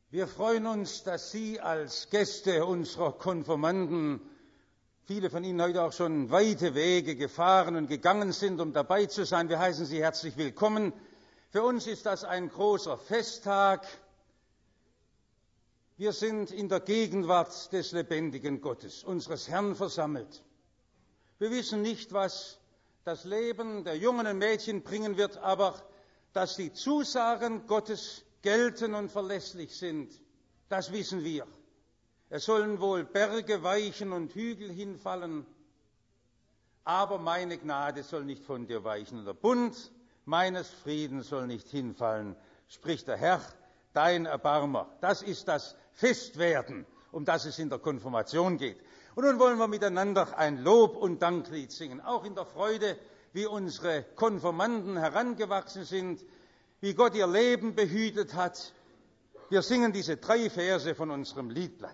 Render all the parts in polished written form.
Wir freuen uns, dass Sie als Gäste unserer Konfirmanden, viele von Ihnen heute auch schon weite Wege gefahren und gegangen sind, um dabei zu sein. Wir heißen Sie herzlich willkommen. Für uns ist das ein großer Festtag. Wir sind in der Gegenwart des lebendigen Gottes, unseres Herrn, versammelt. Wir wissen nicht, was das Leben der Jungen und Mädchen bringen wird, aber dass die Zusagen Gottes gelten und verlässlich sind, das wissen wir. Es sollen wohl Berge weichen und Hügel hinfallen, aber meine Gnade soll nicht von dir weichen und der Bund meines Friedens soll nicht hinfallen, spricht der Herr, dein Erbarmer. Das ist das Festwerden, um das es in der Konfirmation geht. Und nun wollen wir miteinander ein Lob- und Danklied singen, auch in der Freude, wie unsere Konfirmanden herangewachsen sind, wie Gott ihr Leben behütet hat. Wir singen diese 3 Verse von unserem Liedblatt.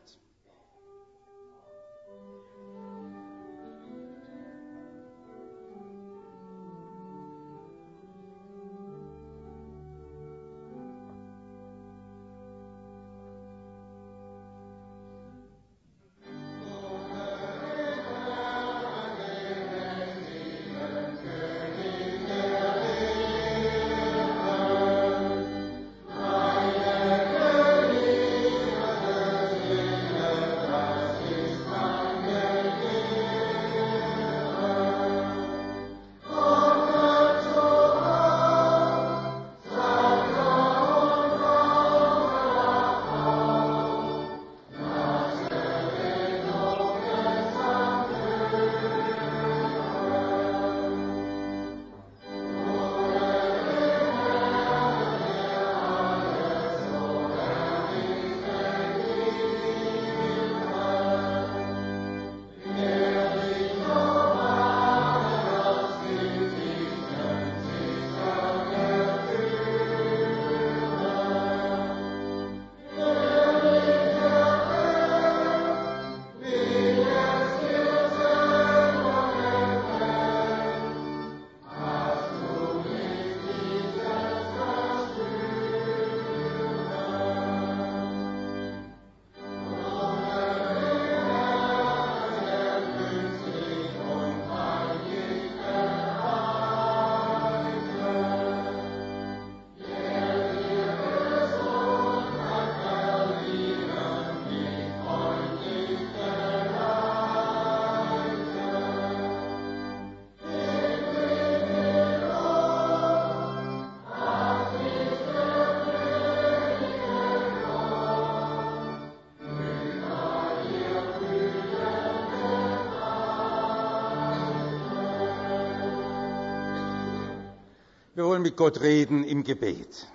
Wir wollen mit Gott reden im Gebet.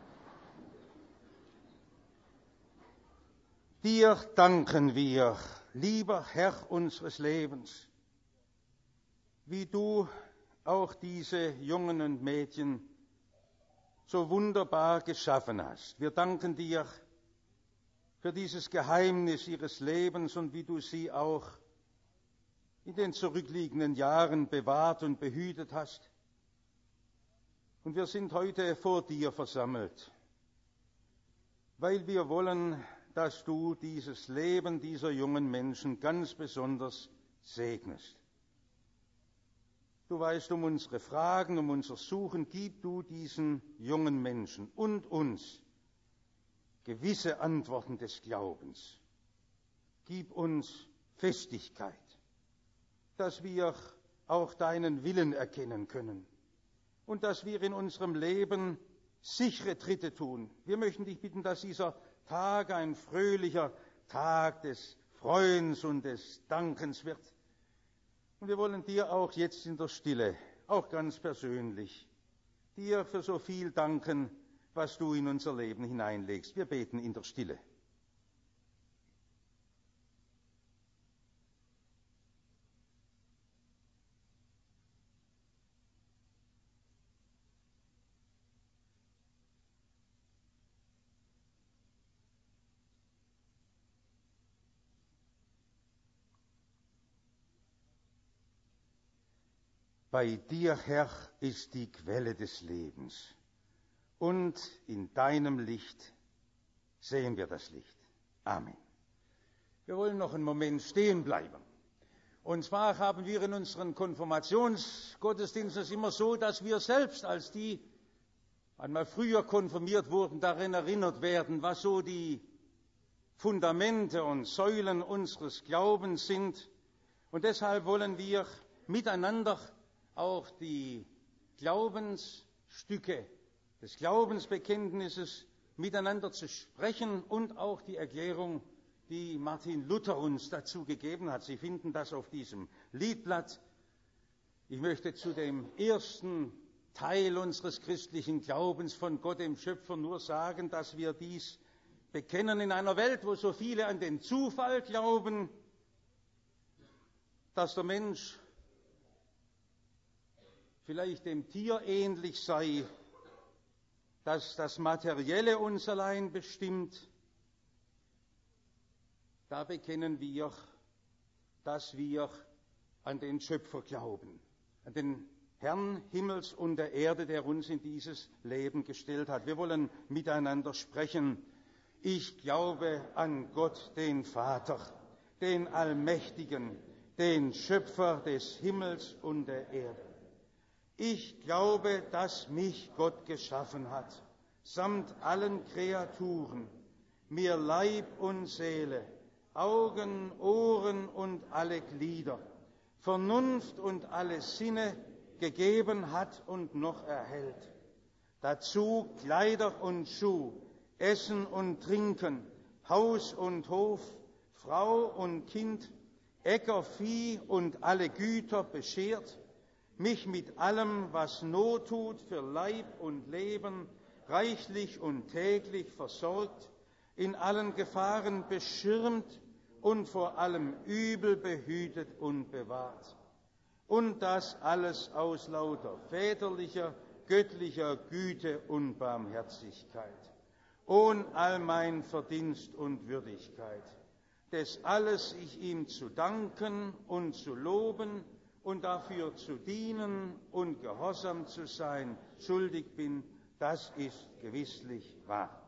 Dir danken wir, lieber Herr unseres Lebens, wie du auch diese Jungen und Mädchen so wunderbar geschaffen hast. Wir danken dir für dieses Geheimnis ihres Lebens und wie du sie auch in den zurückliegenden Jahren bewahrt und behütet hast. Und wir sind heute vor dir versammelt, weil wir wollen, dass du dieses Leben dieser jungen Menschen ganz besonders segnest. Du weißt um unsere Fragen, um unser Suchen, gib du diesen jungen Menschen und uns gewisse Antworten des Glaubens. Gib uns Festigkeit, dass wir auch deinen Willen erkennen können. Und dass wir in unserem Leben sichere Tritte tun. Wir möchten dich bitten, dass dieser Tag ein fröhlicher Tag des Freuens und des Dankens wird. Und wir wollen dir auch jetzt in der Stille, auch ganz persönlich, dir für so viel danken, was du in unser Leben hineinlegst. Wir beten in der Stille. Bei dir, Herr, ist die Quelle des Lebens, und in deinem Licht sehen wir das Licht. Amen. Wir wollen noch einen Moment stehen bleiben. Und zwar haben wir in unseren Konfirmationsgottesdiensten immer so, dass wir selbst, als die einmal früher konfirmiert wurden, daran erinnert werden, was so die Fundamente und Säulen unseres Glaubens sind. Und deshalb wollen wir miteinander auch die Glaubensstücke des Glaubensbekenntnisses miteinander zu sprechen und auch die Erklärung, die Martin Luther uns dazu gegeben hat. Sie finden das auf diesem Liedblatt. Ich möchte zu dem ersten Teil unseres christlichen Glaubens von Gott, dem Schöpfer, nur sagen, dass wir dies bekennen in einer Welt, wo so viele an den Zufall glauben, dass der Mensch vielleicht dem Tier ähnlich sei, dass das Materielle uns allein bestimmt. Da bekennen wir, dass wir an den Schöpfer glauben, an den Herrn Himmels und der Erde, der uns in dieses Leben gestellt hat. Wir wollen miteinander sprechen. Ich glaube an Gott, den Vater, den Allmächtigen, den Schöpfer des Himmels und der Erde. Ich glaube, dass mich Gott geschaffen hat, samt allen Kreaturen, mir Leib und Seele, Augen, Ohren und alle Glieder, Vernunft und alle Sinne gegeben hat und noch erhält. Dazu Kleider und Schuh, Essen und Trinken, Haus und Hof, Frau und Kind, Äcker, Vieh und alle Güter beschert, mich mit allem, was Not tut für Leib und Leben, reichlich und täglich versorgt, in allen Gefahren beschirmt und vor allem Übel behütet und bewahrt. Und das alles aus lauter väterlicher, göttlicher Güte und Barmherzigkeit, ohn all mein Verdienst und Würdigkeit. Des alles ich ihm zu danken und zu loben und dafür zu dienen und gehorsam zu sein schuldig bin, das ist gewisslich wahr.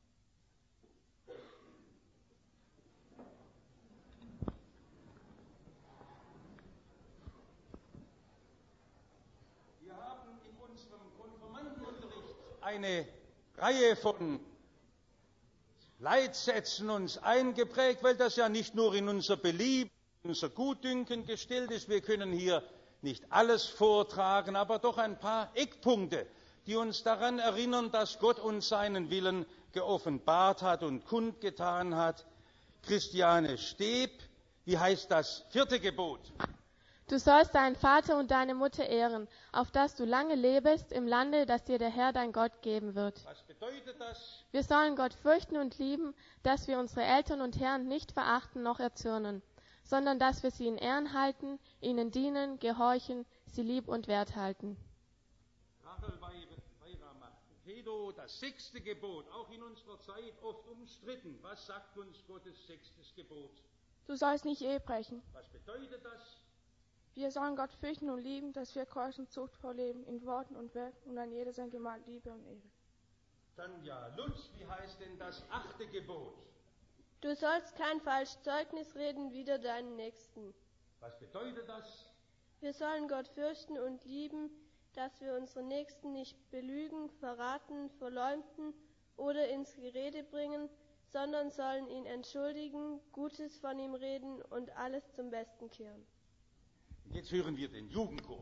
Wir haben in unserem Konfirmandenunterricht eine Reihe von Leitsätzen uns eingeprägt, weil das ja nicht nur in unser Belieben, unser Gutdünken gestellt ist. Wir können hier nicht alles vortragen, aber doch ein paar Eckpunkte, die uns daran erinnern, dass Gott uns seinen Willen geoffenbart hat und kundgetan hat. Christiane Steb, wie heißt das 4. Gebot? Du sollst deinen Vater und deine Mutter ehren, auf dass du lange lebest im Lande, das dir der Herr dein Gott geben wird. Was bedeutet das? Wir sollen Gott fürchten und lieben, dass wir unsere Eltern und Herren nicht verachten noch erzürnen, sondern dass wir sie in Ehren halten, ihnen dienen, gehorchen, sie lieb und wert halten. Rachel Weiramach-Kedo, das 6. Gebot, auch in unserer Zeit oft umstritten. Was sagt uns Gottes 6. Gebot? Du sollst nicht Ehe brechen. Was bedeutet das? Wir sollen Gott fürchten und lieben, dass wir keusch und zuchtvoll leben in Worten und Werken und an jeder sein Gemahl Liebe und Ehre. Tanja Lutz, wie heißt denn das 8. Gebot? Du sollst kein falsches Zeugnis reden wider deinen Nächsten. Was bedeutet das? Wir sollen Gott fürchten und lieben, dass wir unsere Nächsten nicht belügen, verraten, verleumden oder ins Gerede bringen, sondern sollen ihn entschuldigen, Gutes von ihm reden und alles zum Besten kehren. Jetzt hören wir den Jugendchor.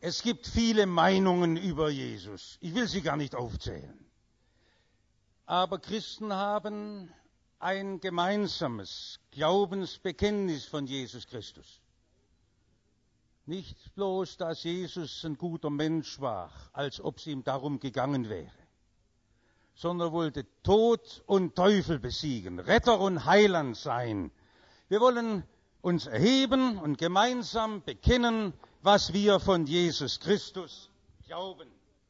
Es gibt viele Meinungen über Jesus. Ich will sie gar nicht aufzählen. Aber Christen haben ein gemeinsames Glaubensbekenntnis von Jesus Christus. Nicht bloß, dass Jesus ein guter Mensch war, als ob es ihm darum gegangen wäre, sondern wollte Tod und Teufel besiegen, Retter und Heiland sein. Wir wollen uns erheben und gemeinsam bekennen, was wir von Jesus Christus glauben.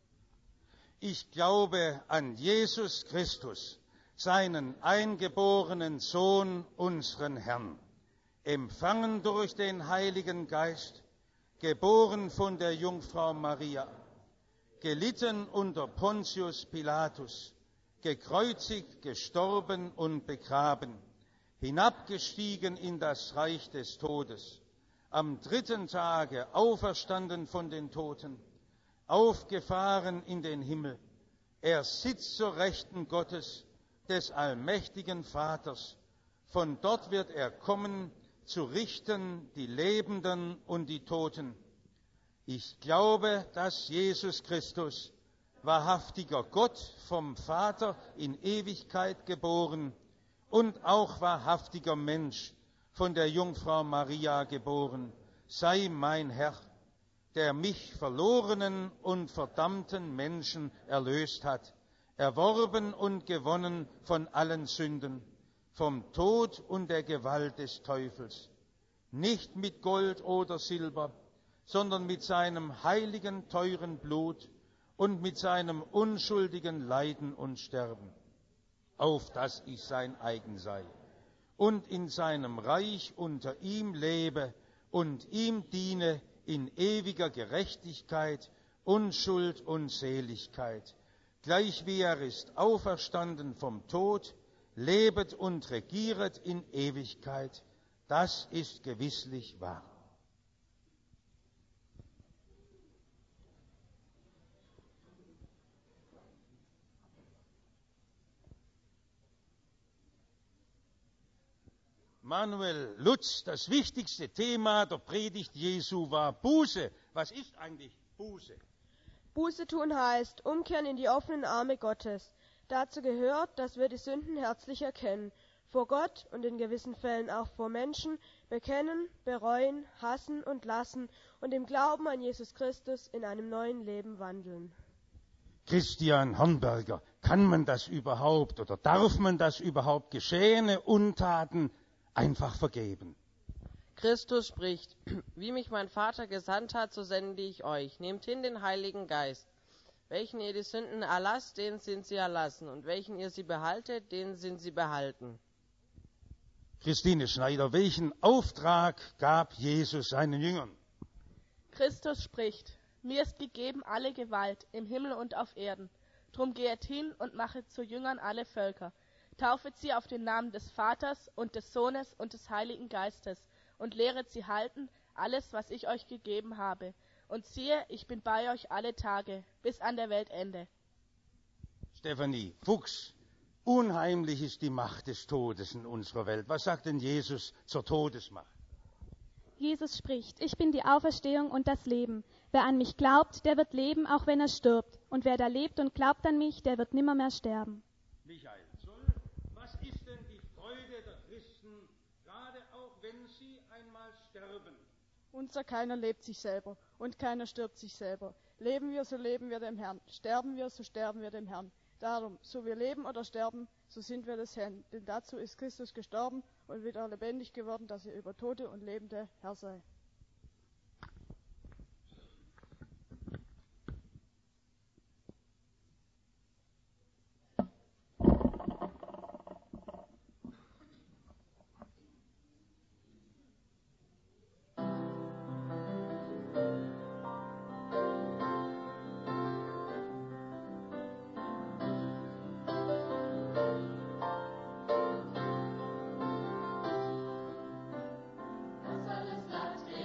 Ich glaube an Jesus Christus, seinen eingeborenen Sohn, unseren Herrn, empfangen durch den Heiligen Geist, geboren von der Jungfrau Maria, gelitten unter Pontius Pilatus, gekreuzigt, gestorben und begraben, hinabgestiegen in das Reich des Todes, am 3. Tage auferstanden von den Toten, aufgefahren in den Himmel. Er sitzt zur Rechten Gottes, des allmächtigen Vaters. Von dort wird er kommen, zu richten die Lebenden und die Toten. Ich glaube, dass Jesus Christus, wahrhaftiger Gott vom Vater in Ewigkeit geboren und auch wahrhaftiger Mensch, von der Jungfrau Maria geboren, sei mein Herr, der mich verlorenen und verdammten Menschen erlöst hat, erworben und gewonnen von allen Sünden, vom Tod und der Gewalt des Teufels, nicht mit Gold oder Silber, sondern mit seinem heiligen, teuren Blut und mit seinem unschuldigen Leiden und Sterben, auf dass ich sein eigen sei, und in seinem Reich unter ihm lebe und ihm diene in ewiger Gerechtigkeit, Unschuld und Seligkeit, gleich wie er ist auferstanden vom Tod, lebet und regieret in Ewigkeit. Das ist gewisslich wahr. Manuel Lutz, das wichtigste Thema der Predigt Jesu war Buße. Was ist eigentlich Buße? Buße tun heißt, umkehren in die offenen Arme Gottes. Dazu gehört, dass wir die Sünden herzlich erkennen, vor Gott und in gewissen Fällen auch vor Menschen, bekennen, bereuen, hassen und lassen und im Glauben an Jesus Christus in einem neuen Leben wandeln. Christian Hornberger, kann man das überhaupt oder darf man das überhaupt, geschehene Untaten einfach vergeben? Christus spricht, wie mich mein Vater gesandt hat, so sende ich euch. Nehmt hin den Heiligen Geist. Welchen ihr die Sünden erlasst, denen sind sie erlassen. Und welchen ihr sie behaltet, denen sind sie behalten. Christine Schneider, welchen Auftrag gab Jesus seinen Jüngern? Christus spricht, mir ist gegeben alle Gewalt im Himmel und auf Erden. Drum gehet hin und machet zu Jüngern alle Völker. Taufet sie auf den Namen des Vaters und des Sohnes und des Heiligen Geistes und lehret sie halten, alles, was ich euch gegeben habe. Und siehe, ich bin bei euch alle Tage, bis an der Weltende. Stefanie Fuchs, unheimlich ist die Macht des Todes in unserer Welt. Was sagt denn Jesus zur Todesmacht? Jesus spricht, ich bin die Auferstehung und das Leben. Wer an mich glaubt, der wird leben, auch wenn er stirbt. Und wer da lebt und glaubt an mich, der wird nimmermehr sterben. Michael Zoll, was ist denn die Freude der Christen, gerade auch wenn sie einmal sterben? Unser keiner lebt sich selber und keiner stirbt sich selber. Leben wir, so leben wir dem Herrn. Sterben wir, so sterben wir dem Herrn. Darum, so wir leben oder sterben, so sind wir des Herrn. Denn dazu ist Christus gestorben und wieder lebendig geworden, dass er über Tote und Lebende Herr sei. Das alles Land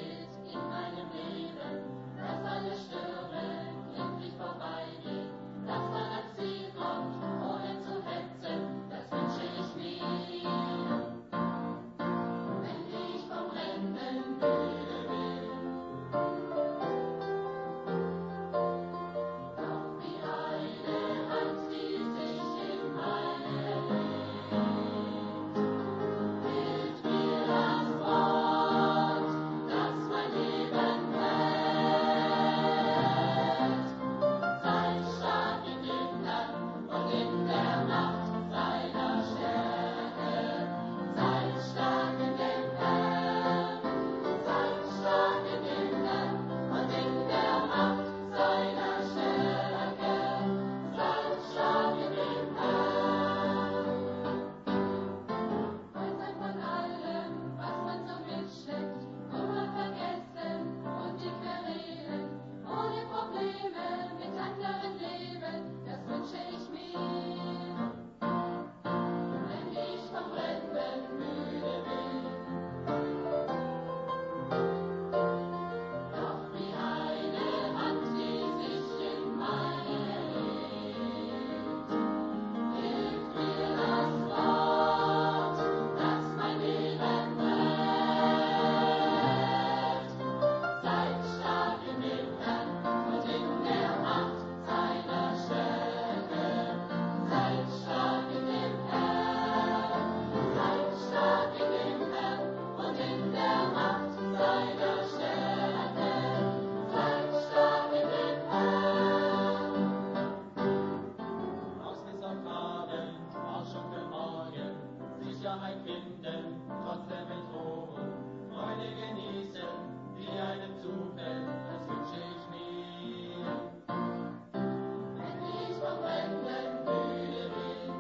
finden, trotzdem mit Ruhe, Freude genießen, die einem zufällt, das wünsche ich mir. Wenn ich vom Rennen müde bin,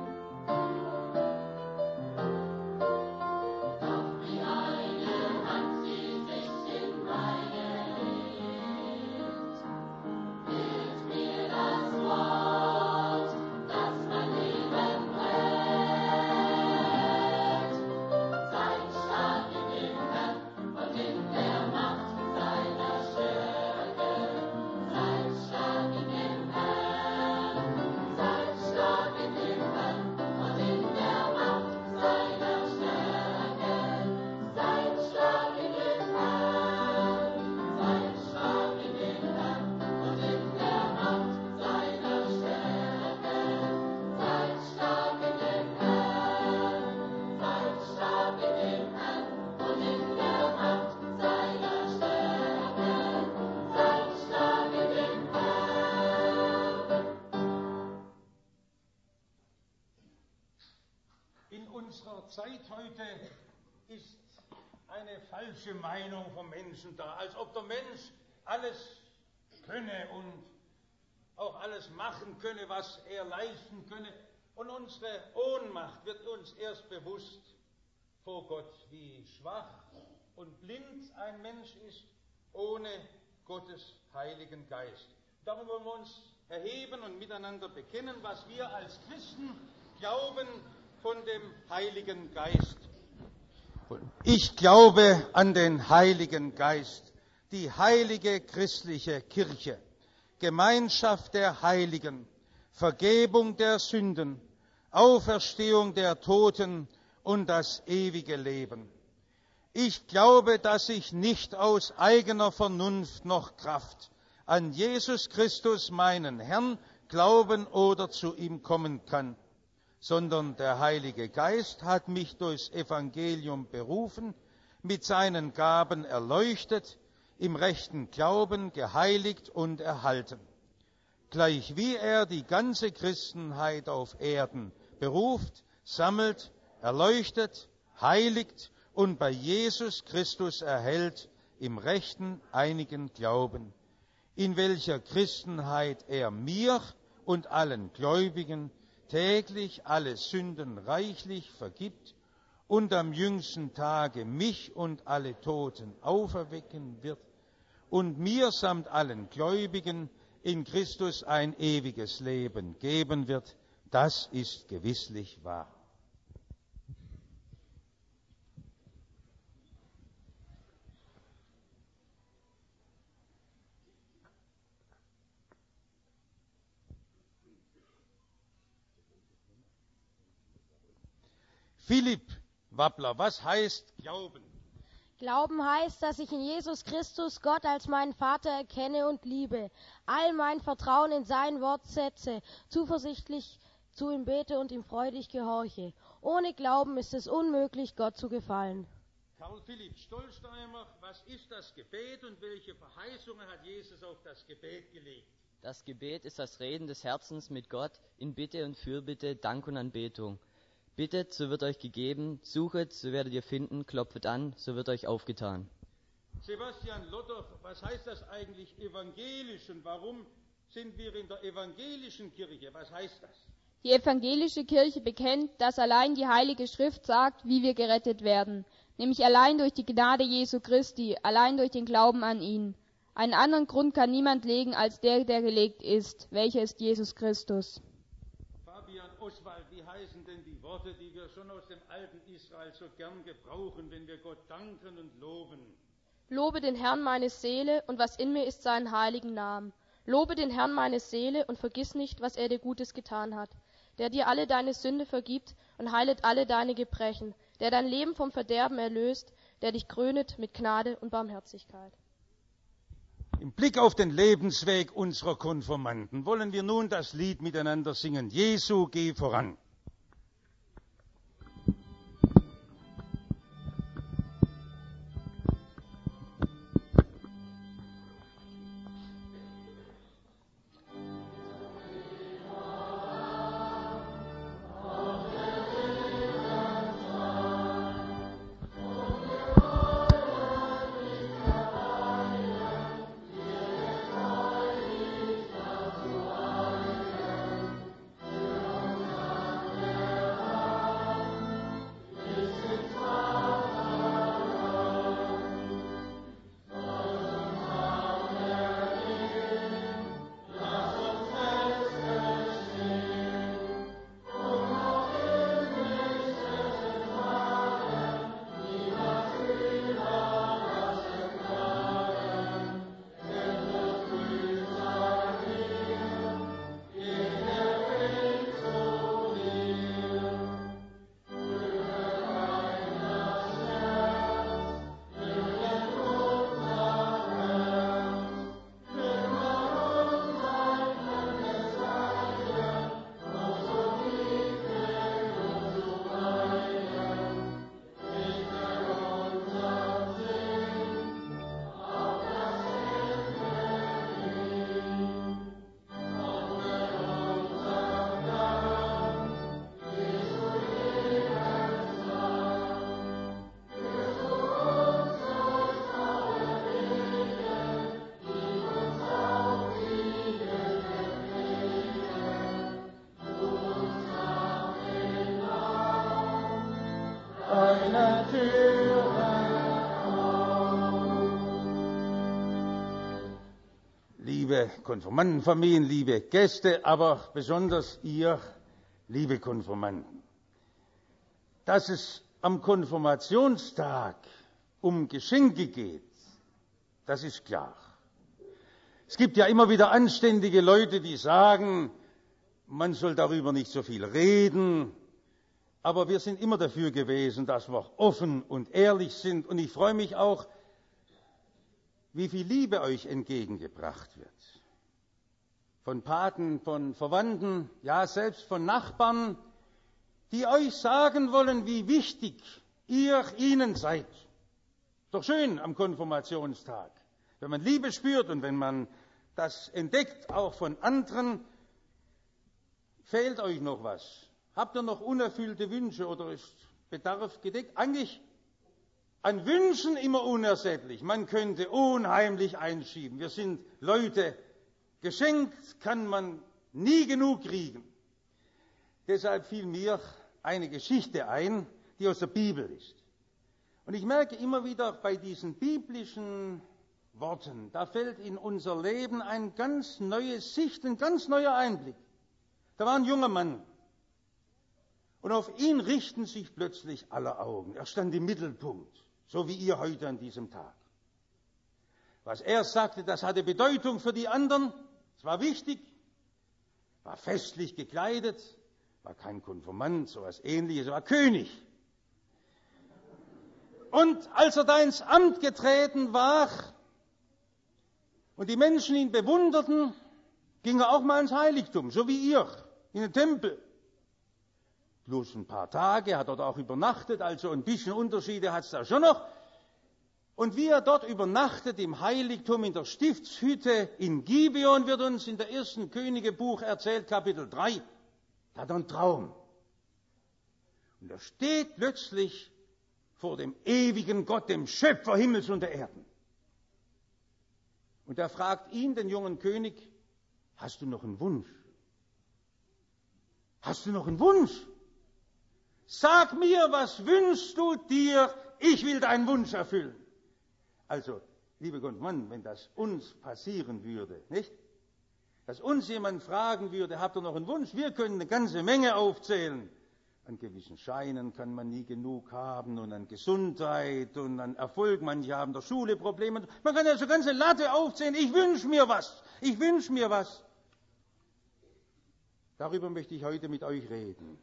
doch wie eine Hand, die sich in meine legt, hilft mir das Wort, das mein Leben prägt. Seid stark in dem Herrn und in der Macht seiner Stärke. Seid stark in dem Herrn. Seid stark in dem Herrn und in der Macht seiner Stärke. Seid stark in dem Herrn. Seid stark in dem Herrn und in der Macht seiner Stärke. Seid stark in dem Herrn. Seid stark in dem Herrn und in der Macht seiner Stärke. Seid stark in dem Herrn. In unserer Zeit heute ist eine falsche Meinung vom Menschen da, als ob der Mensch alles könne und auch alles machen könne, was er leisten könne. Und unsere Ohnmacht wird uns erst bewusst vor Gott, wie schwach und blind ein Mensch ist ohne Gottes Heiligen Geist. Darum wollen wir uns erheben und miteinander bekennen, was wir als Christen glauben von dem Heiligen Geist. Ich glaube an den Heiligen Geist, die heilige christliche Kirche, Gemeinschaft der Heiligen, Vergebung der Sünden, Auferstehung der Toten und das ewige Leben. Ich glaube, dass ich nicht aus eigener Vernunft noch Kraft an Jesus Christus, meinen Herrn, glauben oder zu ihm kommen kann, sondern der Heilige Geist hat mich durchs Evangelium berufen, mit seinen Gaben erleuchtet, im rechten Glauben geheiligt und erhalten. Gleichwie er die ganze Christenheit auf Erden beruft, sammelt, erleuchtet, heiligt und bei Jesus Christus erhält im rechten einigen Glauben, in welcher Christenheit er mir und allen Gläubigen täglich alle Sünden reichlich vergibt und am jüngsten Tage mich und alle Toten auferwecken wird und mir samt allen Gläubigen in Christus ein ewiges Leben geben wird, das ist gewisslich wahr. Philipp Wappler, was heißt Glauben? Glauben heißt, dass ich in Jesus Christus Gott als meinen Vater erkenne und liebe, all mein Vertrauen in sein Wort setze, zuversichtlich zu ihm bete und ihm freudig gehorche. Ohne Glauben ist es unmöglich, Gott zu gefallen. Karl Philipp Stolzheimer, was ist das Gebet und welche Verheißungen hat Jesus auf das Gebet gelegt? Das Gebet ist das Reden des Herzens mit Gott in Bitte und Fürbitte, Dank und Anbetung. Bittet, so wird euch gegeben, suchet, so werdet ihr finden, klopfet an, so wird euch aufgetan. Sebastian Lotter, was heißt das eigentlich evangelisch und warum sind wir in der evangelischen Kirche? Was heißt das? Die evangelische Kirche bekennt, dass allein die Heilige Schrift sagt, wie wir gerettet werden, nämlich allein durch die Gnade Jesu Christi, allein durch den Glauben an ihn. Einen anderen Grund kann niemand legen als der gelegt ist, welcher ist Jesus Christus. Fabian Oswald, wie heißen denn die Worte, die wir schon aus dem alten Israel so gern gebrauchen, wenn wir Gott danken und loben? Lobe den Herrn meine Seele und was in mir ist seinen heiligen Namen. Lobe den Herrn meine Seele und vergiss nicht, was er dir Gutes getan hat, der dir alle deine Sünde vergibt und heilet alle deine Gebrechen, der dein Leben vom Verderben erlöst, der dich krönet mit Gnade und Barmherzigkeit. Im Blick auf den Lebensweg unserer Konformanten wollen wir nun das Lied miteinander singen. Jesu, geh voran. liebe Konfirmandenfamilien, liebe Gäste, aber besonders ihr, liebe Konfirmanden. Dass es am Konfirmationstag um Geschenke geht, das ist klar. Es gibt ja immer wieder anständige Leute, die sagen, man soll darüber nicht so viel reden, aber wir sind immer dafür gewesen, dass wir offen und ehrlich sind, und ich freue mich auch, wie viel Liebe euch entgegengebracht wird. Von Paten, von Verwandten, ja selbst von Nachbarn, die euch sagen wollen, wie wichtig ihr ihnen seid. Doch schön am Konfirmationstag, wenn man Liebe spürt und wenn man das entdeckt, auch von anderen. Fehlt euch noch was? Habt ihr noch unerfüllte Wünsche oder ist Bedarf gedeckt? Eigentlich an Wünschen immer unersättlich. Man könnte unheimlich einschieben. Wir sind Leute, geschenkt kann man nie genug kriegen. Deshalb fiel mir eine Geschichte ein, die aus der Bibel ist. Und ich merke immer wieder bei diesen biblischen Worten, da fällt in unser Leben eine ganz neue Sicht, ein ganz neuer Einblick. Da war ein junger Mann. Und auf ihn richten sich plötzlich alle Augen. Er stand im Mittelpunkt, so wie ihr heute an diesem Tag. Was er sagte, das hatte Bedeutung für die anderen. Es war wichtig, war festlich gekleidet, war kein Konfirmand, so etwas Ähnliches, er war König. Und als er da ins Amt getreten war und die Menschen ihn bewunderten, ging er auch mal ins Heiligtum, so wie ihr, in den Tempel. Bloß ein paar Tage hat er dort auch übernachtet, also ein bisschen Unterschiede hat es da schon noch. Und wie er dort übernachtet im Heiligtum, in der Stiftshütte in Gibeon, wird uns in der 1. Königebuch erzählt, Kapitel 3, da hat er einen Traum. Und er steht plötzlich vor dem ewigen Gott, dem Schöpfer Himmels und der Erden. Und er fragt ihn, den jungen König, hast du noch einen Wunsch? Hast du noch einen Wunsch? Sag mir, was wünschst du dir? Ich will deinen Wunsch erfüllen. Also, liebe Konfirmanden, wenn das uns passieren würde, nicht? Dass uns jemand fragen würde, habt ihr noch einen Wunsch? Wir können eine ganze Menge aufzählen. An gewissen Scheinen kann man nie genug haben und an Gesundheit und an Erfolg. Manche haben der Schule Probleme. Man kann ja so eine ganze Latte aufzählen. Ich wünsche mir was. Ich wünsche mir was. Darüber möchte ich heute mit euch reden.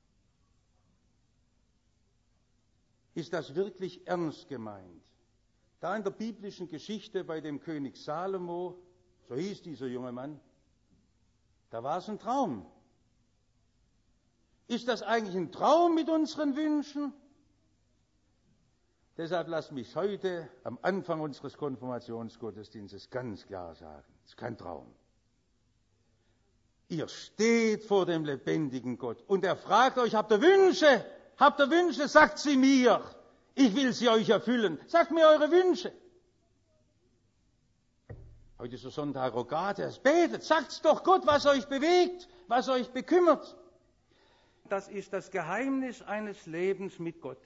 Ist das wirklich ernst gemeint? Da in der biblischen Geschichte bei dem König Salomo, so hieß dieser junge Mann, da war es ein Traum. Ist das eigentlich ein Traum mit unseren Wünschen? Deshalb lasst mich heute am Anfang unseres Konfirmationsgottesdienstes ganz klar sagen, es ist kein Traum. Ihr steht vor dem lebendigen Gott und er fragt euch, habt ihr Wünsche? Habt ihr Wünsche? Sagt sie mir. Ich will sie euch erfüllen. Sagt mir eure Wünsche. Heute ist der Sonntag Rogates. Betet, sagt's doch Gott, was euch bewegt, was euch bekümmert. Das ist das Geheimnis eines Lebens mit Gott.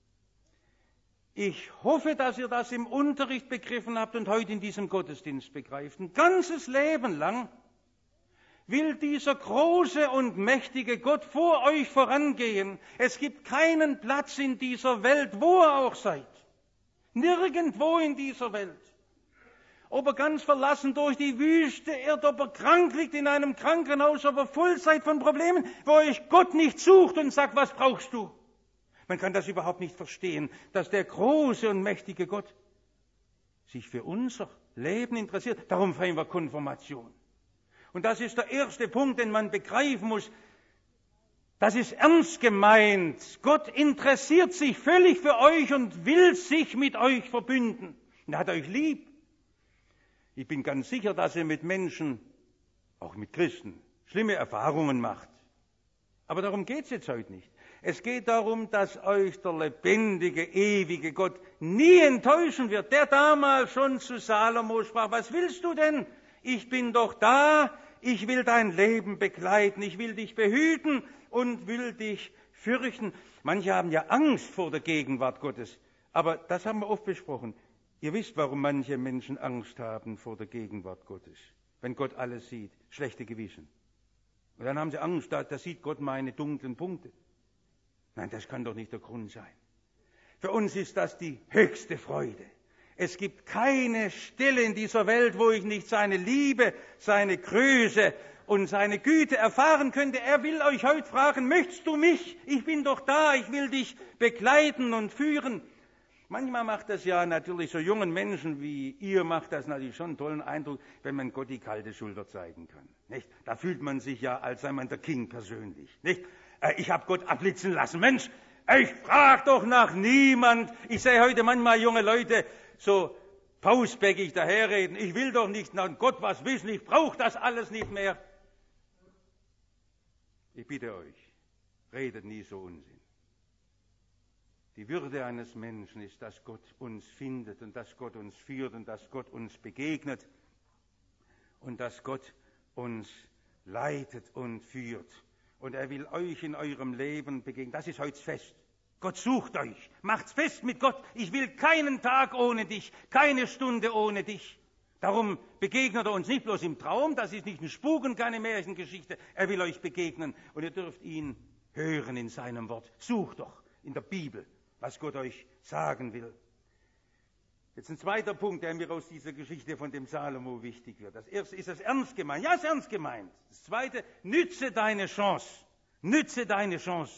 Ich hoffe, dass ihr das im Unterricht begriffen habt und heute in diesem Gottesdienst begreift. Ein ganzes Leben lang will dieser große und mächtige Gott vor euch vorangehen. Es gibt keinen Platz in dieser Welt, wo ihr auch seid. Nirgendwo in dieser Welt. Ob ihr ganz verlassen durch die Wüste irrt, ob ihr krank liegt in einem Krankenhaus, ob ihr voll seid von Problemen, wo euch Gott nicht sucht und sagt, was brauchst du? Man kann das überhaupt nicht verstehen, dass der große und mächtige Gott sich für unser Leben interessiert. Darum feiern wir Konfirmation. Und das ist der erste Punkt, den man begreifen muss. Das ist ernst gemeint. Gott interessiert sich völlig für euch und will sich mit euch verbünden. Und er hat euch lieb. Ich bin ganz sicher, dass ihr mit Menschen, auch mit Christen, schlimme Erfahrungen macht. Aber darum geht es jetzt heute nicht. Es geht darum, dass euch der lebendige, ewige Gott nie enttäuschen wird, der damals schon zu Salomo sprach, was willst du denn? Ich bin doch da, ich will dein Leben begleiten, ich will dich behüten und will dich fürchten. Manche haben ja Angst vor der Gegenwart Gottes, aber das haben wir oft besprochen. Ihr wisst, warum manche Menschen Angst haben vor der Gegenwart Gottes. wenn Gott alles sieht, schlechte Gewissen. Und dann haben sie Angst, da sieht Gott meine dunklen Punkte. Nein, das kann doch nicht der Grund sein. Für uns ist das die höchste Freude. Es gibt keine Stelle in dieser Welt, wo ich nicht seine Liebe, seine Größe und seine Güte erfahren könnte. Er will euch heute fragen, möchtest du mich? Ich bin doch da, ich will dich begleiten und führen. Manchmal macht das ja natürlich so jungen Menschen wie ihr, macht das natürlich schon einen tollen Eindruck, wenn man Gott die kalte Schulter zeigen kann. Nicht? Da fühlt man sich ja, als sei man der King persönlich. Nicht? Ich habe Gott abblitzen lassen. Mensch, ich frage doch nach niemand. Ich sehe heute manchmal junge Leute so pausbäckig daherreden. Ich will doch nicht nach Gott was wissen, ich brauche das alles nicht mehr. Ich bitte euch, redet nie so Unsinn. Die Würde eines Menschen ist, dass Gott uns findet und dass Gott uns führt und dass Gott uns begegnet und dass Gott uns leitet und führt. Und er will euch in eurem Leben begegnen. Das ist heute fest. Gott sucht euch. Macht's fest mit Gott. Ich will keinen Tag ohne dich, keine Stunde ohne dich. Darum begegnet er uns nicht bloß im Traum, das ist nicht ein Spuk und keine Märchengeschichte. Er will euch begegnen und ihr dürft ihn hören in seinem Wort. Sucht doch in der Bibel, was Gott euch sagen will. Jetzt ein zweiter Punkt, der mir aus dieser Geschichte von dem Salomo wichtig wird. Das erste, ist das ernst gemeint? Ja, ist ernst gemeint. Das zweite, nütze deine Chance. Nütze deine Chance.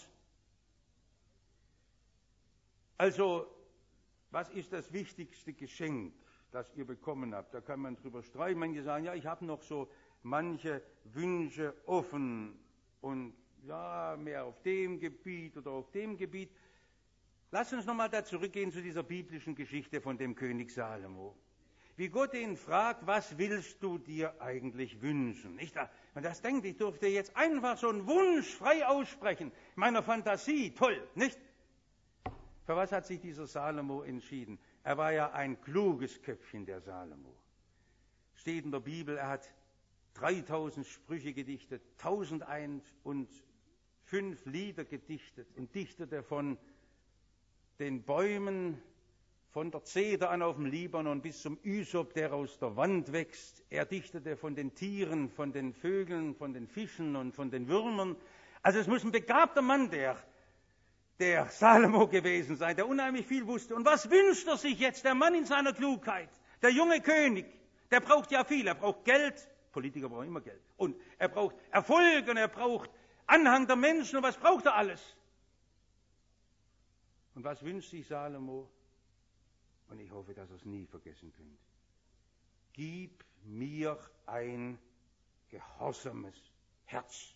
Also, was ist das wichtigste Geschenk, das ihr bekommen habt? Da kann man drüber streiten. Manche sagen, ja, ich habe noch so manche Wünsche offen und ja, mehr auf dem Gebiet oder auf dem Gebiet. Lass uns nochmal da zurückgehen zu dieser biblischen Geschichte von dem König Salomo. Wie Gott ihn fragt, was willst du dir eigentlich wünschen? Nicht? Und das denkt, ich durfte jetzt einfach so einen Wunsch frei aussprechen. Meiner Fantasie, toll, nicht? Für was hat sich dieser Salomo entschieden? Er war ja ein kluges Köpfchen, der Salomo. Steht in der Bibel, er hat 3000 Sprüche gedichtet, 1005 Lieder gedichtet und dichtete von den Bäumen, von der Zeder an auf dem Libanon bis zum Ysop, der aus der Wand wächst. Er dichtete von den Tieren, von den Vögeln, von den Fischen und von den Würmern. Also es muss ein begabter Mann der Salomo gewesen sein, der unheimlich viel wusste. Und was wünscht er sich jetzt, der Mann in seiner Klugheit? Der junge König, der braucht ja viel. Er braucht Geld, Politiker brauchen immer Geld. Und er braucht Erfolg und er braucht Anhang der Menschen. Und was braucht er alles? Und was wünscht sich Salomo? Und ich hoffe, dass ihr es nie vergessen könnt. Gib mir ein gehorsames Herz.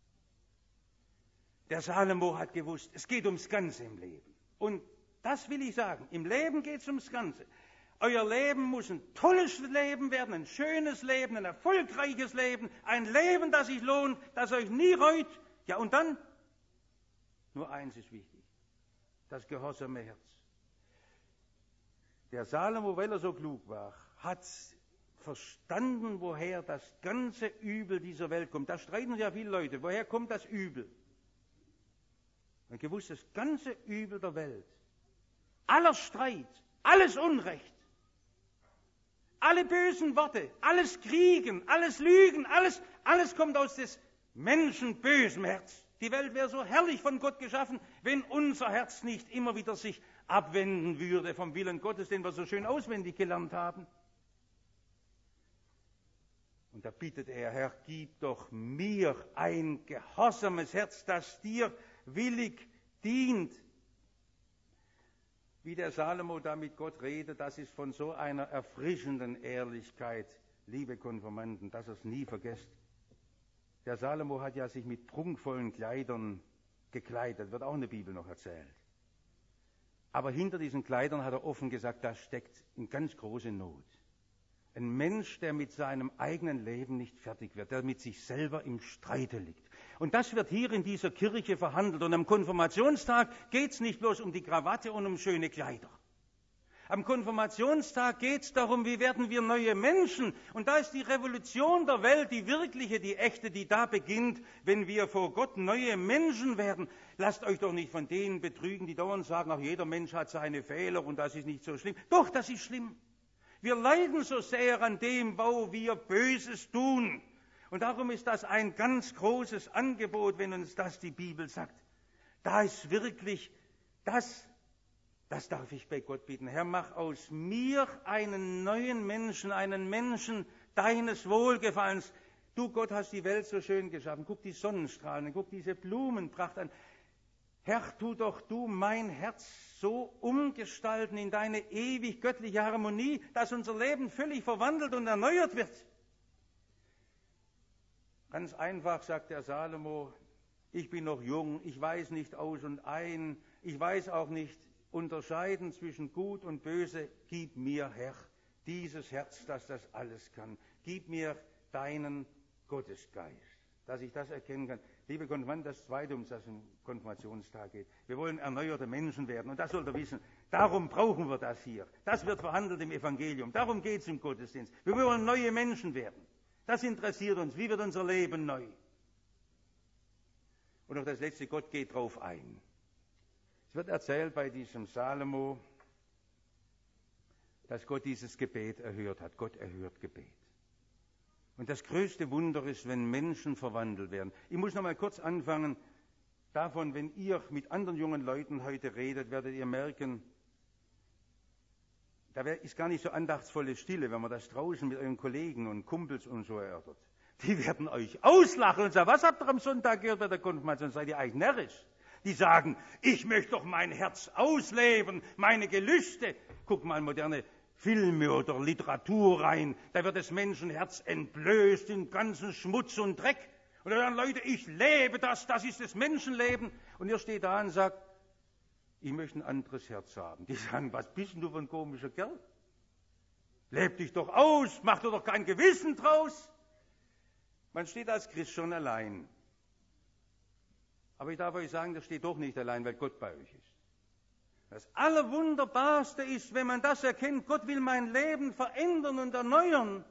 Der Salomo hat gewusst, es geht ums Ganze im Leben. Und das will ich sagen, im Leben geht es ums Ganze. Euer Leben muss ein tolles Leben werden, ein schönes Leben, ein erfolgreiches Leben, ein Leben, das sich lohnt, das euch nie reut. Ja, und dann, nur eins ist wichtig, das gehorsame Herz. Der Salomo, weil er so klug war, hat verstanden, woher das ganze Übel dieser Welt kommt. Da streiten ja viele Leute, woher kommt das Übel? Er hat gewusst, das ganze Übel der Welt, aller Streit, alles Unrecht, alle bösen Worte, alles Kriegen, alles Lügen, alles kommt aus des Menschen bösem Herz. Die Welt wäre so herrlich von Gott geschaffen, wenn unser Herz nicht immer wieder sich abwenden würde vom Willen Gottes, den wir so schön auswendig gelernt haben. Und da bittet er, Herr, gib doch mir ein gehorsames Herz, das dir willig dient. Wie der Salomo da mit Gott redet, das ist von so einer erfrischenden Ehrlichkeit, liebe Konfirmanden, dass ihr es nie vergesst. Der Salomo hat ja sich mit prunkvollen Kleidern gekleidet, wird auch in der Bibel noch erzählt. Aber hinter diesen Kleidern hat er offen gesagt, da steckt eine ganz große Not. Ein Mensch, der mit seinem eigenen Leben nicht fertig wird, der mit sich selber im Streite liegt. Und das wird hier in dieser Kirche verhandelt. Und am Konfirmationstag geht es nicht bloß um die Krawatte und um schöne Kleider. Am Konfirmationstag geht es darum, wie werden wir neue Menschen. Und da ist die Revolution der Welt, die wirkliche, die echte, die da beginnt, wenn wir vor Gott neue Menschen werden. Lasst euch doch nicht von denen betrügen, die dauernd sagen, ach, jeder Mensch hat seine Fehler und das ist nicht so schlimm. Doch, das ist schlimm. Wir leiden so sehr an dem, wo wir Böses tun. Und darum ist das ein ganz großes Angebot, wenn uns das die Bibel sagt. Da ist wirklich das darf ich bei Gott bitten. Herr, mach aus mir einen neuen Menschen, einen Menschen deines Wohlgefallens. Du, Gott, hast die Welt so schön geschaffen. Guck die Sonnenstrahlen, guck diese Blumenpracht an. Herr, tu doch du mein Herz so umgestalten in deine ewig göttliche Harmonie, dass unser Leben völlig verwandelt und erneuert wird. Ganz einfach sagt der Salomo, ich bin noch jung, ich weiß nicht aus und ein, ich weiß auch nicht unterscheiden zwischen Gut und Böse. Gib mir, Herr, dieses Herz, das das alles kann. Gib mir deinen Gottesgeist, dass ich das erkennen kann. Liebe Konfirmanden, das Zweite, um das im Konfirmationstag geht. Wir wollen erneuerte Menschen werden. Und das sollt ihr wissen. Darum brauchen wir das hier. Das wird verhandelt im Evangelium. Darum geht es im Gottesdienst. Wir wollen neue Menschen werden. Das interessiert uns. Wie wird unser Leben neu? Und noch das Letzte, Gott geht drauf ein. Es wird erzählt bei diesem Salomo, dass Gott dieses Gebet erhört hat. Gott erhört Gebet. Und das größte Wunder ist, wenn Menschen verwandelt werden. Ich muss noch mal kurz anfangen davon, wenn ihr mit anderen jungen Leuten heute redet, werdet ihr merken, da ist gar nicht so andachtsvolle Stille, wenn man das draußen mit euren Kollegen und Kumpels und so erörtert. Die werden euch auslachen und sagen, was habt ihr am Sonntag gehört bei der Konfirmation? Seid ihr eigentlich närrisch? Die sagen, ich möchte doch mein Herz ausleben, meine Gelüste. Guck mal, moderne Filme oder Literatur rein, da wird das Menschenherz entblößt in ganzen Schmutz und Dreck. Und dann sagen Leute, ich lebe das ist das Menschenleben. Und ihr steht da und sagt, ich möchte ein anderes Herz haben. Die sagen, was bist denn du für ein komischer Kerl? Leb dich doch aus, mach dir doch kein Gewissen draus. Man steht als Christ schon allein. Aber ich darf euch sagen, das steht doch nicht allein, weil Gott bei euch ist. Das Allerwunderbarste ist, wenn man das erkennt, Gott will mein Leben verändern und erneuern.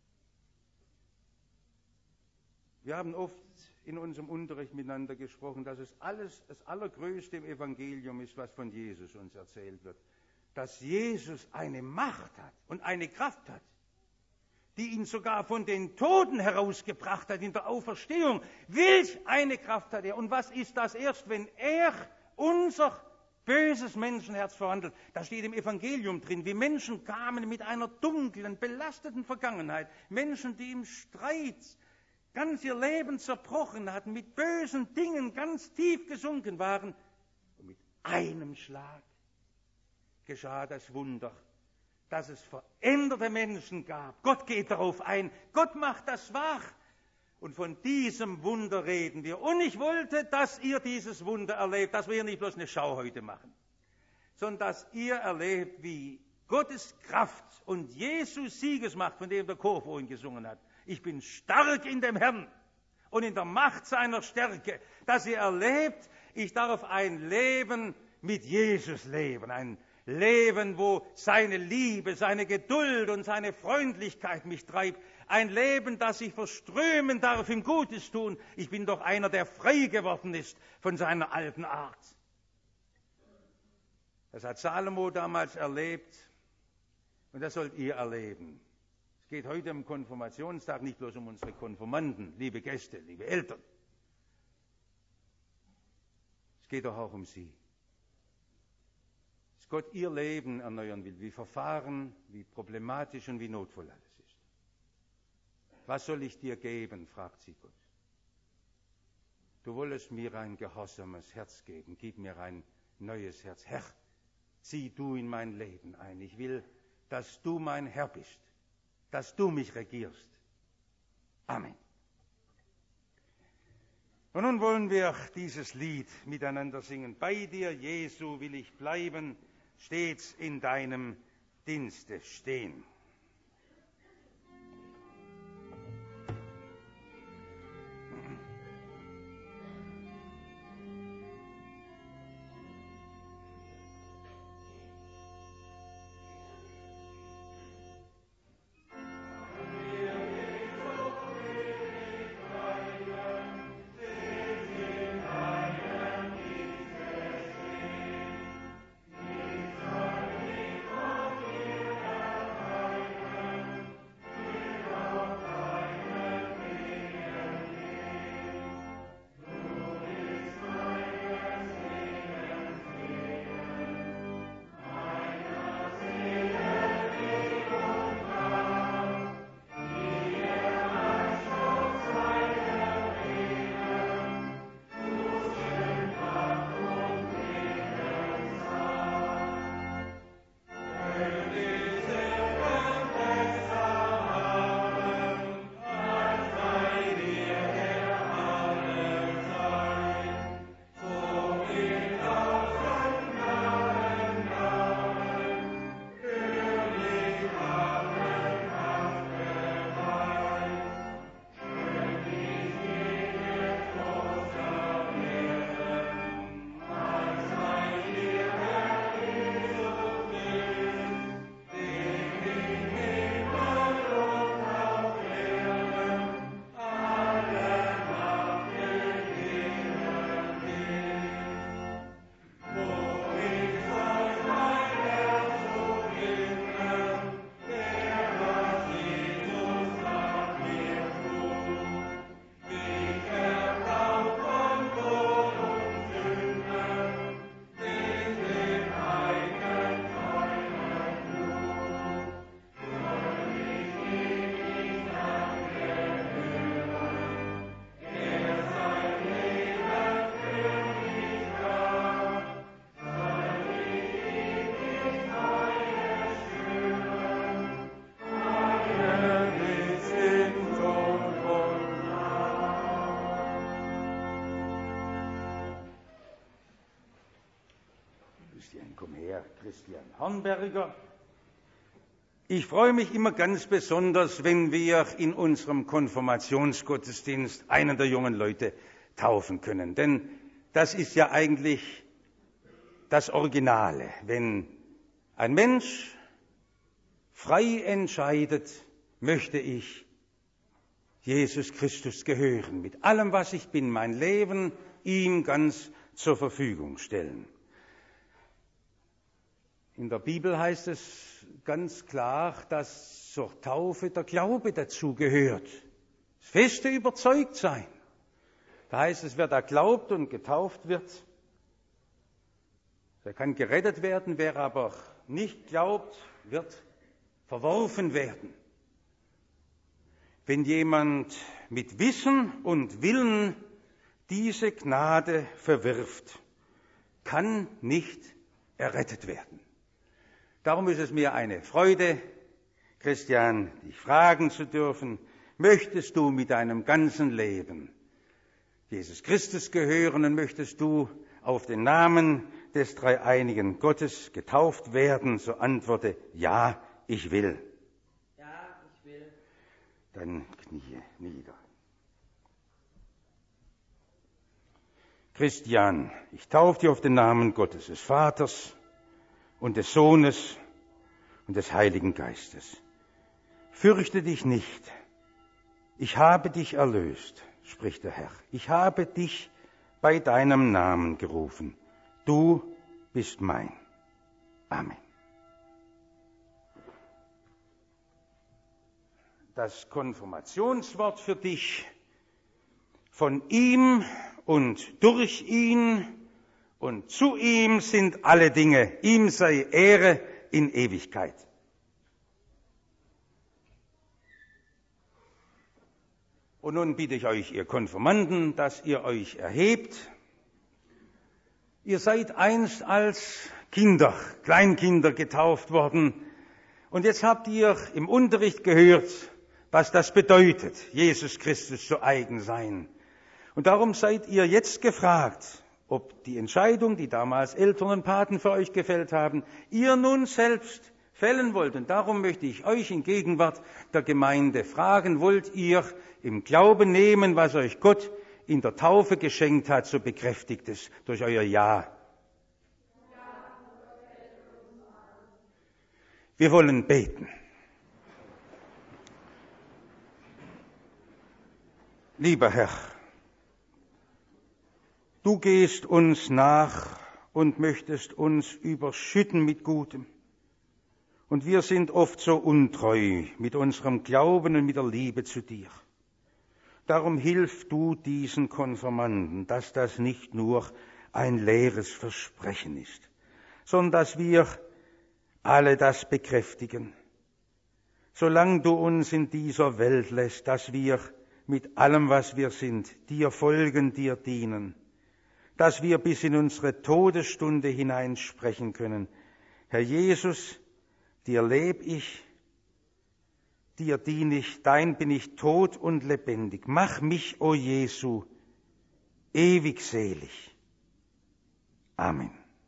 Wir haben oft in unserem Unterricht miteinander gesprochen, dass es das Allergrößte im Evangelium ist, was von Jesus uns erzählt wird. Dass Jesus eine Macht hat und eine Kraft hat, die ihn sogar von den Toten herausgebracht hat in der Auferstehung. Welch eine Kraft hat er? Und was ist das erst, wenn er unser böses Menschenherz verwandelt? Da steht im Evangelium drin, wie Menschen kamen mit einer dunklen, belasteten Vergangenheit. Menschen, die im Streit ganz ihr Leben zerbrochen hatten, mit bösen Dingen ganz tief gesunken waren. Und mit einem Schlag geschah das Wunder, dass es veränderte Menschen gab. Gott geht darauf ein. Gott macht das wach. Und von diesem Wunder reden wir. Und ich wollte, dass ihr dieses Wunder erlebt, dass wir hier nicht bloß eine Schau heute machen, sondern dass ihr erlebt, wie Gottes Kraft und Jesus Siegesmacht, von dem der Chor vorhin gesungen hat. Ich bin stark in dem Herrn und in der Macht seiner Stärke, dass ihr erlebt, ich darf ein Leben mit Jesus leben, ein Leben, wo seine Liebe, seine Geduld und seine Freundlichkeit mich treibt. Ein Leben, das ich verströmen darf im Gutes tun. Ich bin doch einer, der frei geworden ist von seiner alten Art. Das hat Salomo damals erlebt und das sollt ihr erleben. Es geht heute am Konfirmationstag nicht bloß um unsere Konfirmanden, liebe Gäste, liebe Eltern. Es geht doch auch um sie. Dass Gott ihr Leben erneuern will, wie verfahren, wie problematisch und wie notvoll alles ist. Was soll ich dir geben, fragt sie Gott. Du wollest mir ein gehorsames Herz geben, gib mir ein neues Herz. Herr, zieh du in mein Leben ein. Ich will, dass du mein Herr bist, dass du mich regierst. Amen. Und nun wollen wir dieses Lied miteinander singen. Bei dir, Jesu, will ich bleiben, stets in deinem Dienste stehen. Christian Hornberger. Ich freue mich immer ganz besonders, wenn wir in unserem Konfirmationsgottesdienst einen der jungen Leute taufen können. Denn das ist ja eigentlich das Originale, wenn ein Mensch frei entscheidet, möchte ich Jesus Christus gehören, mit allem, was ich bin, mein Leben ihm ganz zur Verfügung stellen. In der Bibel heißt es ganz klar, dass zur Taufe der Glaube dazu gehört. Das feste Überzeugtsein. Da heißt es, wer da glaubt und getauft wird, der kann gerettet werden, wer aber nicht glaubt, wird verworfen werden. Wenn jemand mit Wissen und Willen diese Gnade verwirft, kann nicht errettet werden. Darum ist es mir eine Freude, Christian, dich fragen zu dürfen, möchtest du mit deinem ganzen Leben Jesus Christus gehören und möchtest du auf den Namen des dreieinigen Gottes getauft werden? So antworte, ja, ich will. Ja, ich will. Dann knie nieder. Christian, ich taufe dich auf den Namen Gottes, des Vaters und des Sohnes und des Heiligen Geistes. Fürchte dich nicht. Ich habe dich erlöst, spricht der Herr. Ich habe dich bei deinem Namen gerufen. Du bist mein. Amen. Das Konfirmationswort für dich: Von ihm und durch ihn und zu ihm sind alle Dinge. Ihm sei Ehre in Ewigkeit. Und nun bitte ich euch, ihr Konfirmanden, dass ihr euch erhebt. Ihr seid einst als Kinder, Kleinkinder getauft worden. Und jetzt habt ihr im Unterricht gehört, was das bedeutet, Jesus Christus zu eigen sein. Und darum seid ihr jetzt gefragt, ob die Entscheidung, die damals Eltern und Paten für euch gefällt haben, ihr nun selbst fällen wollt. Und darum möchte ich euch in Gegenwart der Gemeinde fragen, wollt ihr im Glauben nehmen, was euch Gott in der Taufe geschenkt hat, so bekräftigt es durch euer Ja. Wir wollen beten. Lieber Herr, du gehst uns nach und möchtest uns überschütten mit Gutem. Und wir sind oft so untreu mit unserem Glauben und mit der Liebe zu dir. Darum hilf du diesen Konfirmanden, dass das nicht nur ein leeres Versprechen ist, sondern dass wir alle das bekräftigen. Solange du uns in dieser Welt lässt, dass wir mit allem, was wir sind, dir folgen, dir dienen, dass wir bis in unsere Todesstunde hinein sprechen können. Herr Jesus, dir leb ich, dir dien ich, dein bin ich tot und lebendig. Mach mich, o Jesu, ewig selig. Amen.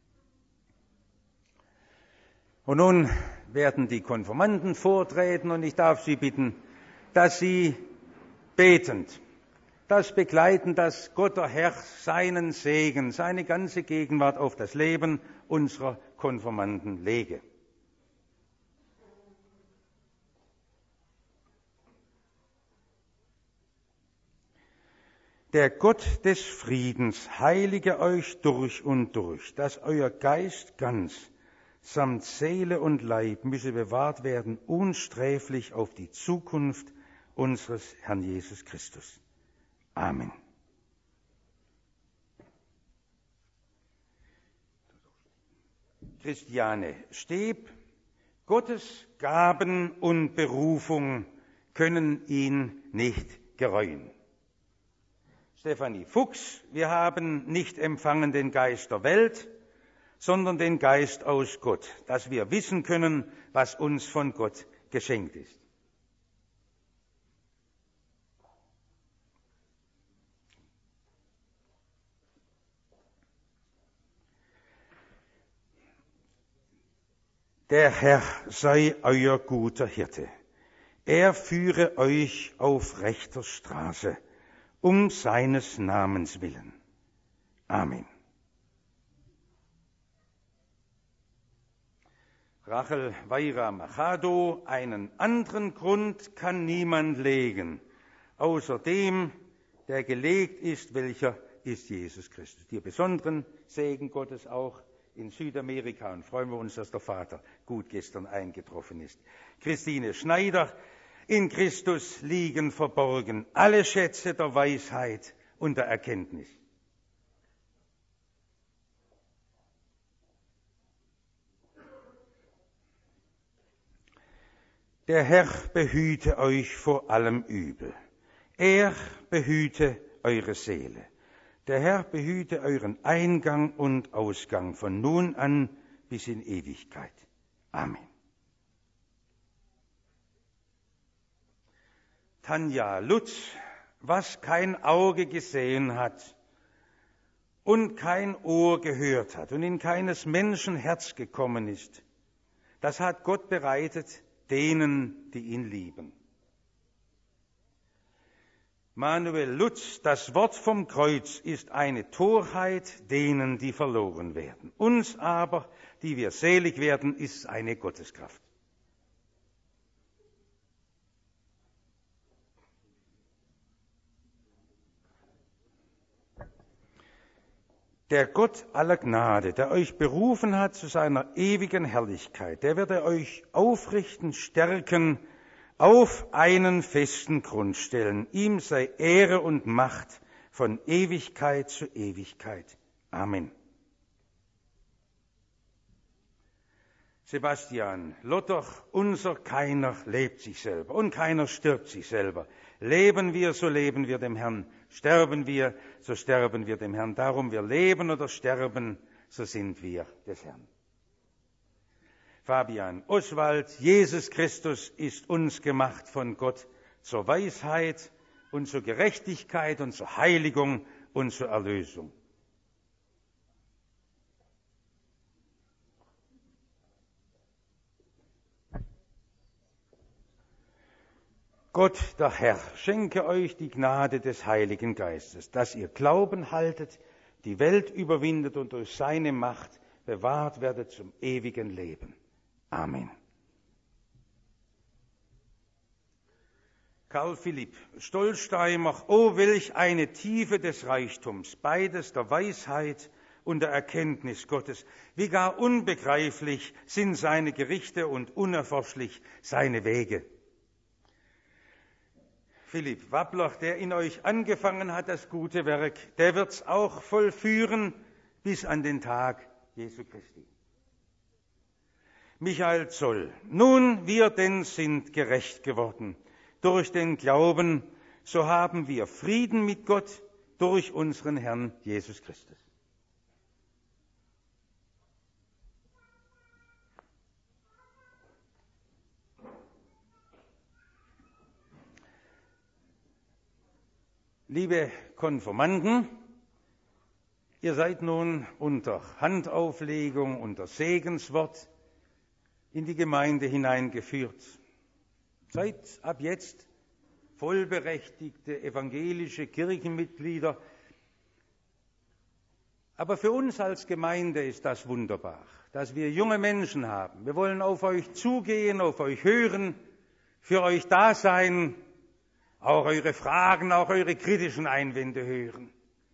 Und nun werden die Konfirmanden vortreten und ich darf Sie bitten, dass Sie betend das begleiten, dass Gott der Herr seinen Segen, seine ganze Gegenwart auf das Leben unserer Konfirmanden lege. Der Gott des Friedens heilige euch durch und durch, dass euer Geist ganz samt Seele und Leib müsse bewahrt werden, unsträflich auf die Zukunft unseres Herrn Jesus Christus. Amen. Christiane Steb, Gottes Gaben und Berufung können ihn nicht gereuen. Stefanie Fuchs, wir haben nicht empfangen den Geist der Welt, sondern den Geist aus Gott, dass wir wissen können, was uns von Gott geschenkt ist. Der Herr sei euer guter Hirte. Er führe euch auf rechter Straße, um seines Namens willen. Amen. Rachel Weira Machado, einen anderen Grund kann niemand legen, außer dem, der gelegt ist, welcher ist Jesus Christus. Die besonderen Segen Gottes auch in Südamerika, und freuen wir uns, dass der Vater gut gestern eingetroffen ist. Christine Schneider, in Christus liegen verborgen alle Schätze der Weisheit und der Erkenntnis. Der Herr behüte euch vor allem Übel. Er behüte eure Seele. Der Herr behüte euren Eingang und Ausgang von nun an bis in Ewigkeit. Amen. Tanja Lutz, was kein Auge gesehen hat und kein Ohr gehört hat und in keines Menschen Herz gekommen ist, das hat Gott bereitet denen, die ihn lieben. Manuel Lutz, das Wort vom Kreuz ist eine Torheit denen, die verloren werden. Uns aber, die wir selig werden, ist eine Gotteskraft. Der Gott aller Gnade, der euch berufen hat zu seiner ewigen Herrlichkeit, der wird euch aufrichten, stärken, auf einen festen Grund stellen. Ihm sei Ehre und Macht von Ewigkeit zu Ewigkeit. Amen. Sebastian Lotter, unser keiner lebt sich selber und keiner stirbt sich selber. Leben wir, so leben wir dem Herrn. Sterben wir, so sterben wir dem Herrn. Darum wir leben oder sterben, so sind wir des Herrn. Fabian Oswald, Jesus Christus ist uns gemacht von Gott zur Weisheit und zur Gerechtigkeit und zur Heiligung und zur Erlösung. Gott, der Herr, schenke euch die Gnade des Heiligen Geistes, dass ihr Glauben haltet, die Welt überwindet und durch seine Macht bewahrt werdet zum ewigen Leben. Amen. Karl Philipp Stolzheimer, oh welch eine Tiefe des Reichtums, beides der Weisheit und der Erkenntnis Gottes. Wie gar unbegreiflich sind seine Gerichte und unerforschlich seine Wege. Philipp Wappler, der in euch angefangen hat, das gute Werk, der wird's auch vollführen bis an den Tag Jesu Christi. Michael Zoll, nun wir denn sind gerecht geworden durch den Glauben, so haben wir Frieden mit Gott durch unseren Herrn Jesus Christus. Liebe Konfirmanden, ihr seid nun unter Handauflegung, unter Segenswort in die Gemeinde hineingeführt. Seid ab jetzt vollberechtigte evangelische Kirchenmitglieder. Aber für uns als Gemeinde ist das wunderbar, dass wir junge Menschen haben. Wir wollen auf euch zugehen, auf euch hören, für euch da sein, auch eure Fragen, auch eure kritischen Einwände hören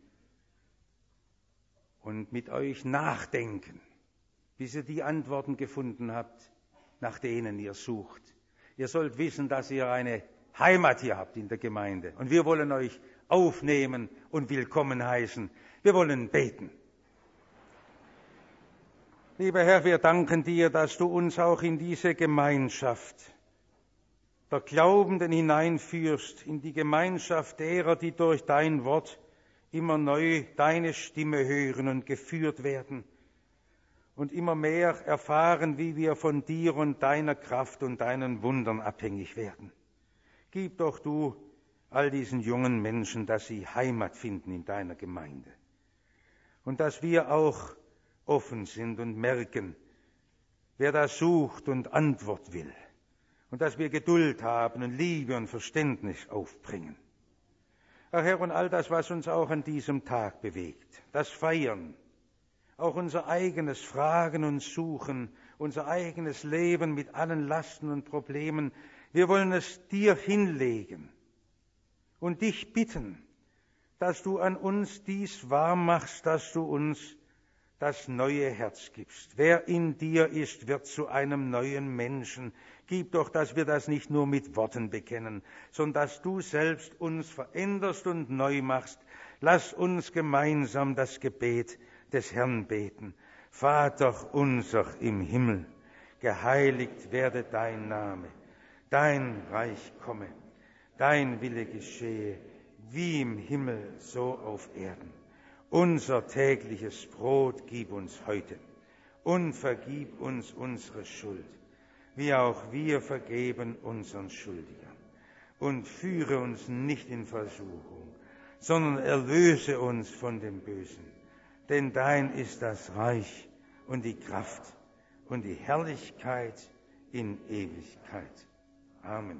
und mit euch nachdenken, bis ihr die Antworten gefunden habt, nach denen ihr sucht. Ihr sollt wissen, dass ihr eine Heimat hier habt in der Gemeinde. Und wir wollen euch aufnehmen und willkommen heißen. Wir wollen beten. Lieber Herr, wir danken dir, dass du uns auch in diese Gemeinschaft der Glaubenden hineinführst, in die Gemeinschaft derer, die durch dein Wort immer neu deine Stimme hören und geführt werden und immer mehr erfahren, wie wir von dir und deiner Kraft und deinen Wundern abhängig werden. Gib doch du all diesen jungen Menschen, dass sie Heimat finden in deiner Gemeinde und dass wir auch offen sind und merken, wer da sucht und Antwort will. Und dass wir Geduld haben und Liebe und Verständnis aufbringen. Ach Herr, und all das, was uns auch an diesem Tag bewegt, das Feiern, auch unser eigenes Fragen und Suchen, unser eigenes Leben mit allen Lasten und Problemen, wir wollen es dir hinlegen und dich bitten, dass du an uns dies wahr machst, dass du uns das neue Herz gibst. Wer in dir ist, wird zu einem neuen Menschen. Gib doch, dass wir das nicht nur mit Worten bekennen, sondern dass du selbst uns veränderst und neu machst. Lass uns gemeinsam das Gebet des Herrn beten. Vater unser im Himmel, geheiligt werde dein Name, dein Reich komme, dein Wille geschehe, wie im Himmel, so auf Erden. Unser tägliches Brot gib uns heute und vergib uns unsere Schuld, wie auch wir vergeben unseren Schuldigern. Und führe uns nicht in Versuchung, sondern erlöse uns von dem Bösen. Denn dein ist das Reich und die Kraft und die Herrlichkeit in Ewigkeit. Amen.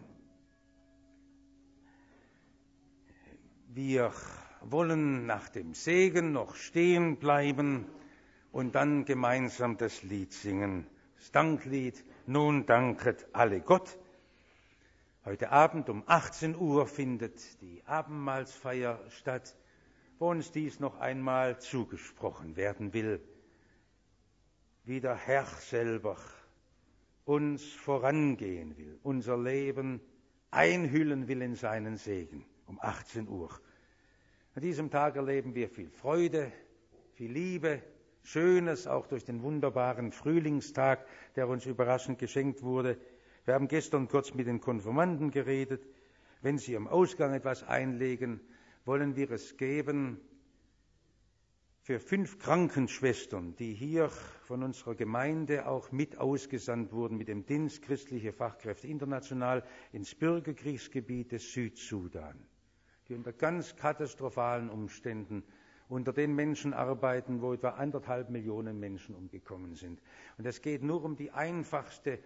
Wir wollen nach dem Segen noch stehen bleiben und dann gemeinsam das Lied singen. Das Danklied, nun danket alle Gott. Heute Abend um 18 Uhr findet die Abendmahlsfeier statt, wo uns dies noch einmal zugesprochen werden will, wie der Herr selber uns vorangehen will, unser Leben einhüllen will in seinen Segen um 18 Uhr. An diesem Tag erleben wir viel Freude, viel Liebe, Schönes, auch durch den wunderbaren Frühlingstag, der uns überraschend geschenkt wurde. Wir haben gestern kurz mit den Konfirmanden geredet. Wenn sie am Ausgang etwas einlegen, wollen wir es geben für 5 Krankenschwestern, die hier von unserer Gemeinde auch mit ausgesandt wurden mit dem Dienst Christliche Fachkräfte International ins Bürgerkriegsgebiet des Südsudan, die unter ganz katastrophalen Umständen unter den Menschen arbeiten, wo etwa 1,5 Millionen Menschen umgekommen sind. Und es geht nur um die einfachste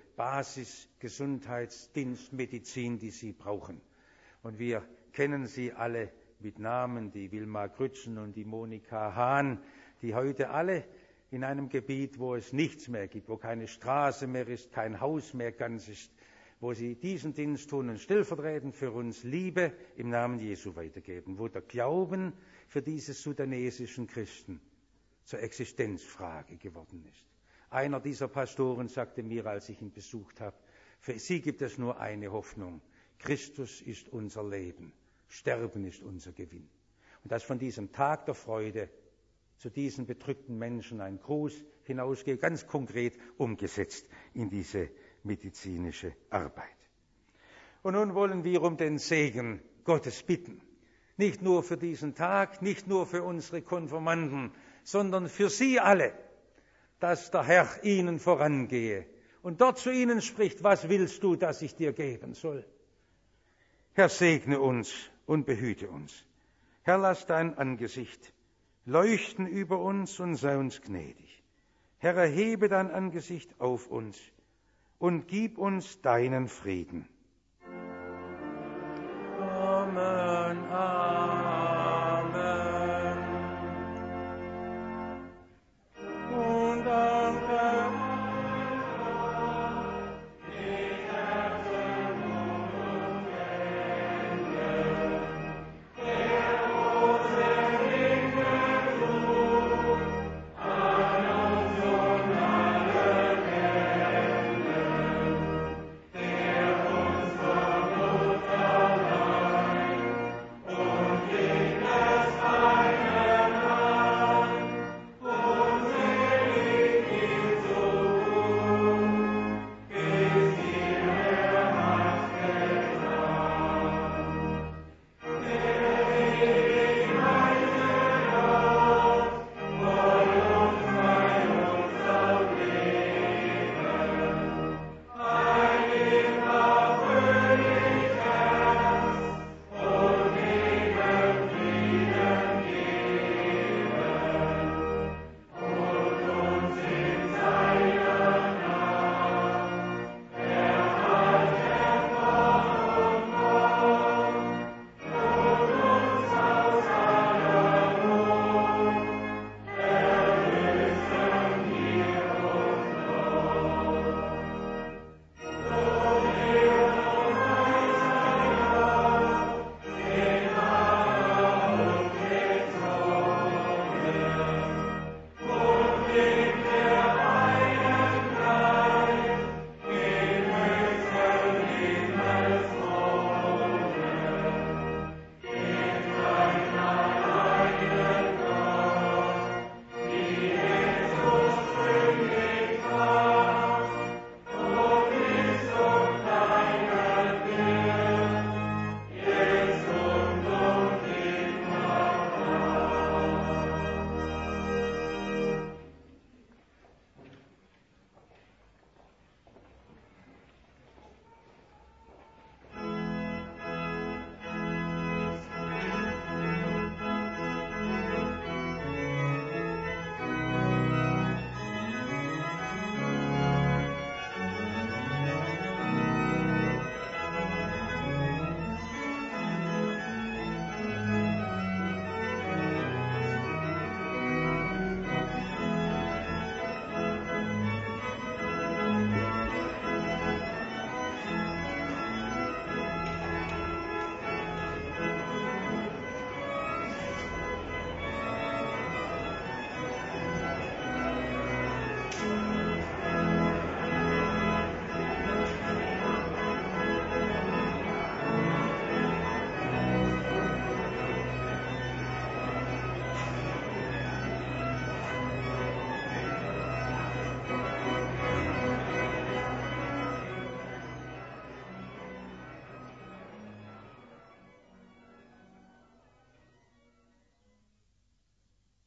Basis-Gesundheitsdienstmedizin, die sie brauchen. Und wir kennen sie alle mit Namen, die Wilma Grützen und die Monika Hahn, die heute alle in einem Gebiet, wo es nichts mehr gibt, wo keine Straße mehr ist, kein Haus mehr ganz ist, wo sie diesen Dienst tun und stellvertretend für uns Liebe im Namen Jesu weitergeben, wo der Glauben für diese sudanesischen Christen zur Existenzfrage geworden ist. Einer dieser Pastoren sagte mir, als ich ihn besucht habe, für sie gibt es nur eine Hoffnung: Christus ist unser Leben, Sterben ist unser Gewinn. Und dass von diesem Tag der Freude zu diesen bedrückten Menschen ein Gruß hinausgeht, ganz konkret umgesetzt in diese medizinische Arbeit. Und nun wollen wir um den Segen Gottes bitten. Nicht nur für diesen Tag, nicht nur für unsere Konfirmanden, sondern für sie alle, dass der Herr ihnen vorangehe und dort zu ihnen spricht: Was willst du, dass ich dir geben soll? Herr, segne uns und behüte uns. Herr, lass dein Angesicht leuchten über uns und sei uns gnädig. Herr, erhebe dein Angesicht auf uns und gib uns deinen Frieden. Amen. Amen.